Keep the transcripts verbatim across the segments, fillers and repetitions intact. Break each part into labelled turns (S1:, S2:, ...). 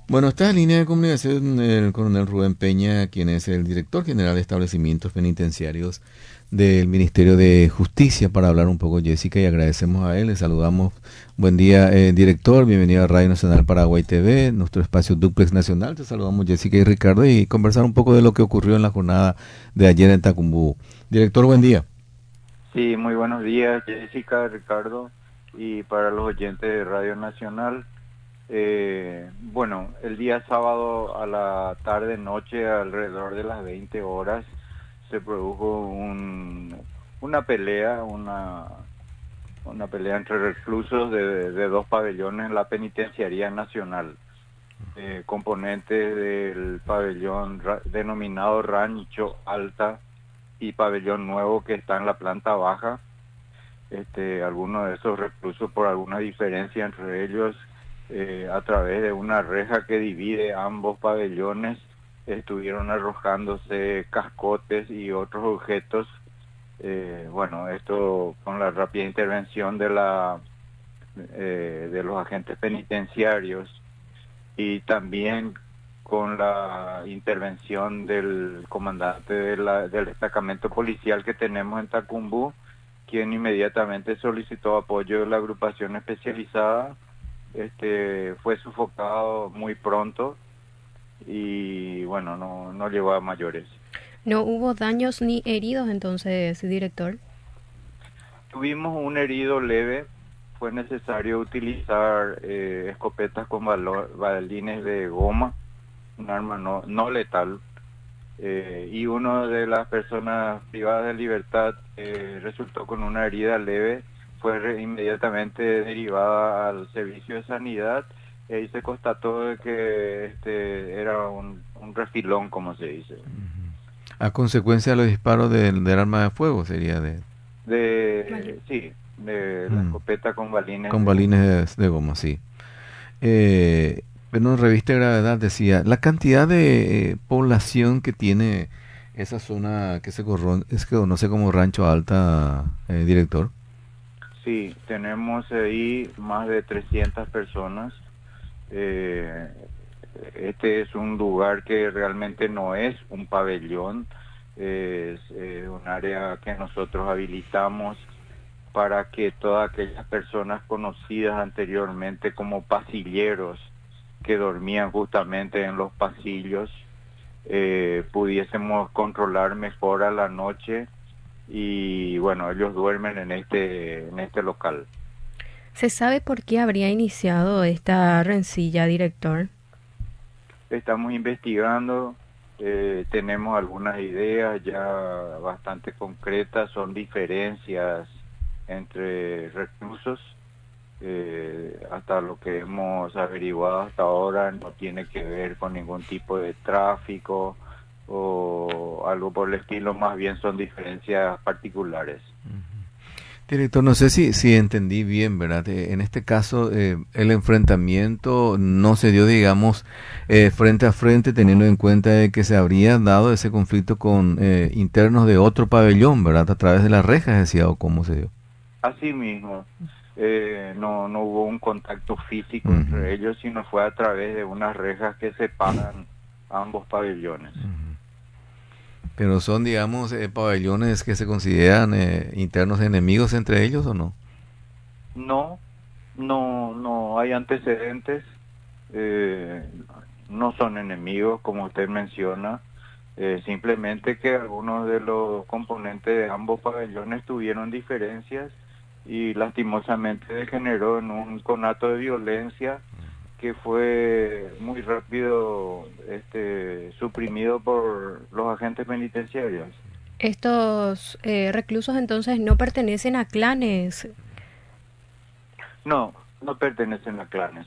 S1: Bueno, está en línea de comunicación el coronel Rubén Peña, quien es el director general de establecimientos penitenciarios del Ministerio de Justicia, para hablar un poco, Jessica, y agradecemos a él. Le saludamos. Buen día, eh, director. Bienvenido a Radio Nacional Paraguay T V, nuestro espacio Duplex Nacional. Te saludamos, Jessica y Ricardo, y conversar un poco de lo que ocurrió en la jornada de ayer en Tacumbú. Director, buen día.
S2: Sí, muy buenos días, Jessica, Ricardo, y para los oyentes de Radio Nacional. Eh, bueno, el día sábado a la tarde-noche, alrededor de las veinte horas, se produjo un, una pelea, una, una pelea entre reclusos de, de dos pabellones en la Penitenciaría Nacional. Eh, componentes del pabellón ra- denominado Rancho Alta y pabellón nuevo que está en la planta baja. Este, algunos de esos reclusos, por alguna diferencia entre ellos, eh, a través de una reja que divide ambos pabellones, estuvieron arrojándose cascotes y otros objetos. Eh, bueno, esto con la rápida intervención de la eh, de los agentes penitenciarios y también con la intervención del comandante de la- del destacamento policial que tenemos en Tacumbú, quien inmediatamente solicitó apoyo de la agrupación especializada. Este fue sofocado muy pronto y bueno, no, no llegó a mayores.
S3: No hubo daños ni heridos entonces, director.
S2: Tuvimos un herido leve. Fue necesario utilizar eh, escopetas con balo- balines de goma, un arma no, no letal. Eh, y una de las personas privadas de libertad eh, resultó con una herida leve. Fue re- inmediatamente derivada al servicio de sanidad y ahí se constató de que este era un, un refilón, como se dice.
S1: A consecuencia de los disparos del, del arma de fuego, sería de...
S3: Vale.
S2: De, sí, de la
S1: Mm,
S2: escopeta con balines
S1: con
S2: de goma.
S1: balines de, de goma, sí. Eh, pero en revista de gravedad decía, la cantidad de eh, población que tiene esa zona que se corron- es que conoce como Rancho Alta, eh, director.
S2: Sí, tenemos ahí más de trescientas personas. Eh, este es un lugar que realmente no es un pabellón, es eh, un área que nosotros habilitamos para que todas aquellas personas conocidas anteriormente como pasilleros que dormían justamente en los pasillos, eh, pudiésemos controlar mejor a la noche y bueno, ellos duermen en este, en este local.
S3: ¿Se sabe por qué habría iniciado esta rencilla, director?
S2: Estamos investigando, eh, tenemos algunas ideas ya bastante concretas, son diferencias entre reclusos. Eh, hasta lo que hemos averiguado hasta ahora no tiene que ver con ningún tipo de tráfico o algo por el estilo, más bien son diferencias particulares.
S1: Director, no sé si, si entendí bien, ¿verdad? Eh, en este caso, eh, el enfrentamiento no se dio, digamos, eh, frente a frente, teniendo en cuenta de que se habría dado ese conflicto con eh, internos de otro pabellón, ¿verdad? A través de las rejas, decía, o cómo se dio.
S2: Así mismo, eh, no, no hubo un contacto físico
S1: Ujú.
S2: entre ellos, sino fue a través de unas rejas que separan ambos pabellones.
S1: Pero son, digamos, eh, pabellones que se consideran eh, internos enemigos entre ellos, ¿o no?
S2: No, no, no hay antecedentes, eh, no son enemigos como usted menciona, eh, simplemente que algunos de los componentes de ambos pabellones tuvieron diferencias y lastimosamente degeneró en un conato de violencia que fue muy rápido este, suprimido por los agentes penitenciarios.
S3: Estos eh, reclusos entonces no pertenecen a clanes.
S2: No, no pertenecen a clanes.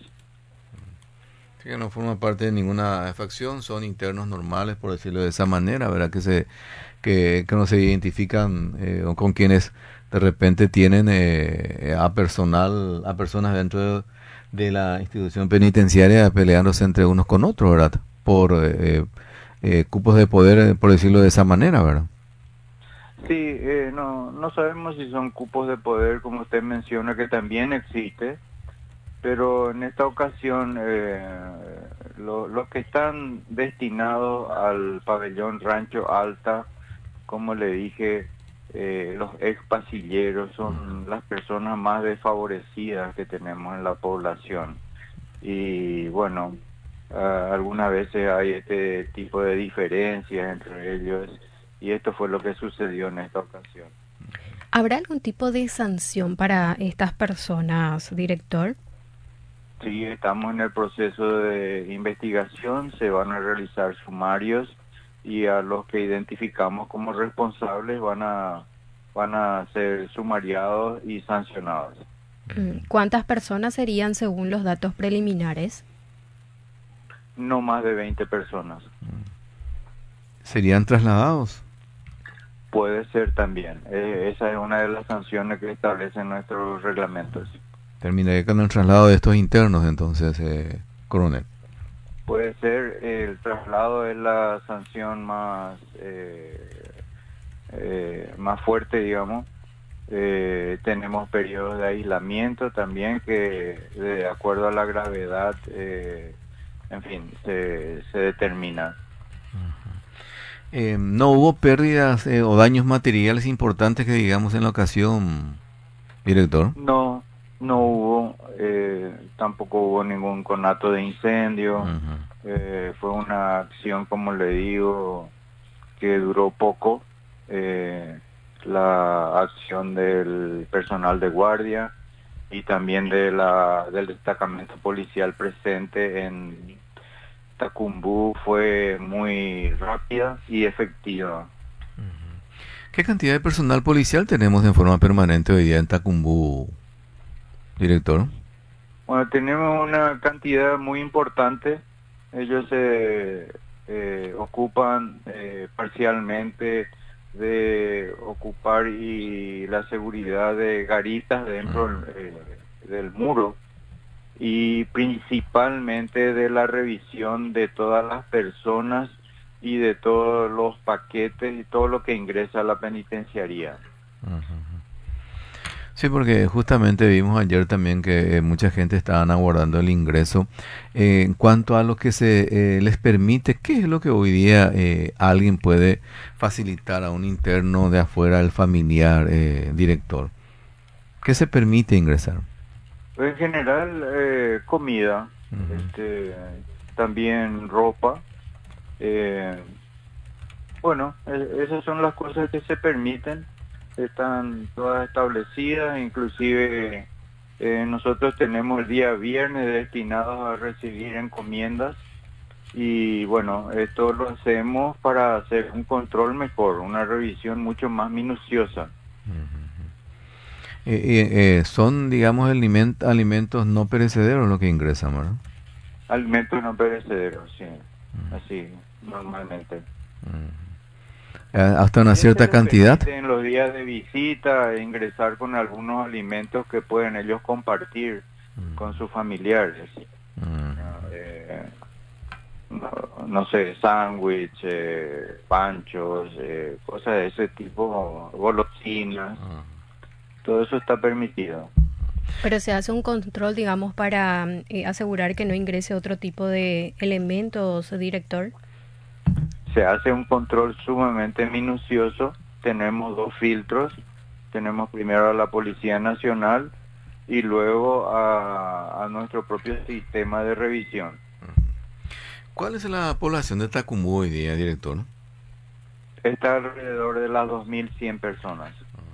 S1: Sí, que no forman parte de ninguna facción, son internos normales, por decirlo de esa manera, ¿verdad? Que se que, que no se identifican eh, o con quienes de repente tienen eh, a personal, a personas dentro de, de la institución penitenciaria peleándose entre unos con otros, ¿verdad? Por eh, eh, cupos de poder, eh, por decirlo de esa manera, ¿verdad?
S2: Sí, eh, no, no sabemos si son cupos de poder, como usted menciona, que también existe, pero en esta ocasión eh, los los que están destinados al pabellón Rancho Alta, como le dije, eh, los ex pasilleros son las personas más desfavorecidas que tenemos en la población. Y bueno, uh, algunas veces hay este tipo de diferencias entre ellos, y esto fue lo que sucedió en esta ocasión.
S3: ¿Habrá algún tipo de sanción para estas personas, director?
S2: Sí, estamos en el proceso de investigación, se van a realizar sumarios y a los que identificamos como responsables van a, van a ser sumariados y sancionados.
S3: ¿Cuántas personas serían según los datos preliminares?
S2: No más de veinte personas.
S1: ¿Serían trasladados?
S2: Puede ser también. Eh, esa es una de las sanciones que establecen nuestros reglamentos.
S1: Terminaría con el traslado de estos internos, entonces, eh, coronel.
S2: Puede ser, el traslado es la sanción más eh, eh, más fuerte, digamos. Eh, tenemos periodos de aislamiento también que, de acuerdo a la gravedad, eh, en fin, se, se determina.
S1: Eh, ¿No hubo pérdidas eh, o daños materiales importantes que digamos en la ocasión, director?
S2: No. No hubo, eh, tampoco hubo ningún conato de incendio. Uh-huh. eh, fue una acción, como le digo, que duró poco. Eh, la acción del personal de guardia y también de la del destacamento policial presente en Tacumbú fue muy rápida y efectiva.
S1: Uh-huh. ¿Qué cantidad de personal policial tenemos en forma permanente hoy día en Tacumbú, director?
S2: Bueno, tenemos una cantidad muy importante. Ellos se eh, eh, ocupan eh, parcialmente de ocupar y la seguridad de garitas dentro eh, del muro y principalmente de la revisión de todas las personas y de todos los paquetes y todo lo que ingresa a la penitenciaría.
S1: Uh-huh. Sí, porque justamente vimos ayer también que eh, mucha gente estaban aguardando el ingreso. Eh, en cuanto a lo que se eh, les permite, ¿qué es lo que hoy día eh, alguien puede facilitar a un interno de afuera, al familiar, eh, director? ¿Qué se permite ingresar?
S2: En general, eh, comida, uh-huh. este, también ropa. Eh, bueno, eh, esas son las cosas que se permiten. Están todas establecidas, inclusive eh, nosotros tenemos el día viernes destinados a recibir encomiendas y bueno, esto lo hacemos para hacer un control mejor, una revisión mucho más minuciosa.
S1: Uh-huh. eh, eh, son, digamos, aliment- alimentos no perecederos lo que ingresan, ¿verdad?
S2: Alimentos no perecederos, sí, uh-huh. Así, normalmente.
S1: Uh-huh. Hasta una cierta cantidad.
S2: En los días de visita, ingresar con algunos alimentos que pueden ellos compartir mm. con sus familiares. Mm. Eh, no, no sé, sándwich, eh, panchos, eh, cosas de ese tipo, golosinas. Mm. Todo eso está permitido.
S3: Pero se hace un control, digamos, para eh, asegurar que no ingrese otro tipo de elementos, director.
S2: Se hace un control sumamente minucioso. Tenemos dos filtros. Tenemos primero a la Policía Nacional y luego a, a nuestro propio sistema de revisión.
S1: ¿Cuál es la población de Tacumbú hoy día, director?
S2: Está alrededor de las dos mil cien personas.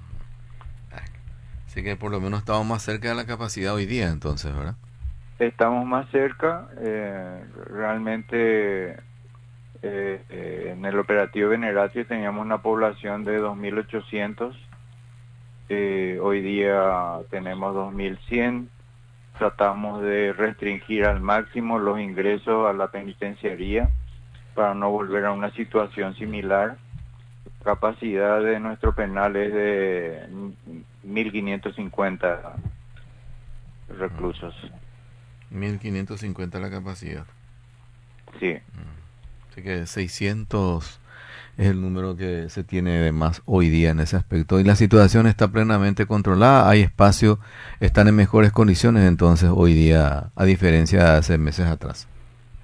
S1: Así que por lo menos estamos más cerca de la capacidad hoy día, entonces, ¿verdad?
S2: Estamos más cerca. Eh, realmente... Eh, eh, en el operativo Veneratio teníamos una población de dos mil ochocientos, eh, hoy día tenemos dos mil cien. Tratamos de restringir al máximo los ingresos a la penitenciaría para no volver a una situación similar. Capacidad de nuestro penal es de mil quinientos cincuenta reclusos.
S1: mil quinientos cincuenta la capacidad.
S2: Sí.
S1: Así que seiscientos es el número que se tiene de más hoy día en ese aspecto. Y la situación está plenamente controlada, hay espacio, están en mejores condiciones entonces hoy día, a diferencia de hace meses atrás.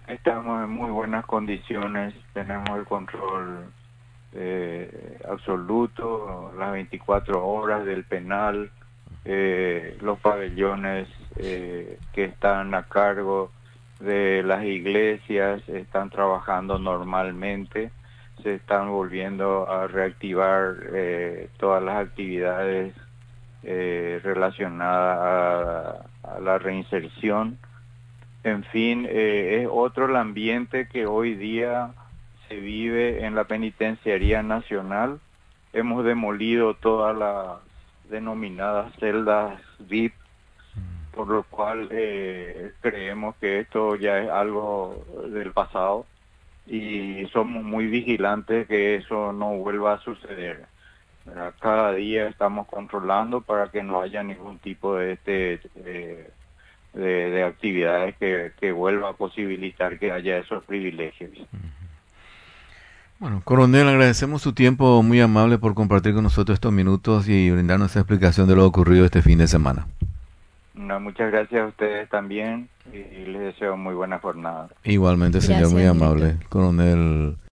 S2: Estamos en muy buenas condiciones, tenemos el control eh, absoluto, las veinticuatro horas del penal, eh, los pabellones eh, que están a cargo de las iglesias están trabajando normalmente, se están volviendo a reactivar eh, todas las actividades eh, relacionadas a, a la reinserción. En fin, eh, es otro el ambiente que hoy día se vive en la Penitenciaría Nacional. Hemos demolido todas las denominadas celdas V I P, por lo cual eh, creemos que esto ya es algo del pasado y somos muy vigilantes que eso no vuelva a suceder. ¿Verdad? Cada día estamos controlando para que no haya ningún tipo de este eh, de, de actividades que, que vuelva a posibilitar que haya esos privilegios.
S1: Bueno, coronel, agradecemos su tiempo muy amable por compartir con nosotros estos minutos y brindarnos esa explicación de lo ocurrido este fin de semana.
S2: No, muchas gracias a ustedes también y les deseo muy buena jornada.
S1: Igualmente, señor,
S3: Gracias,
S1: muy
S3: director.
S1: amable. Coronel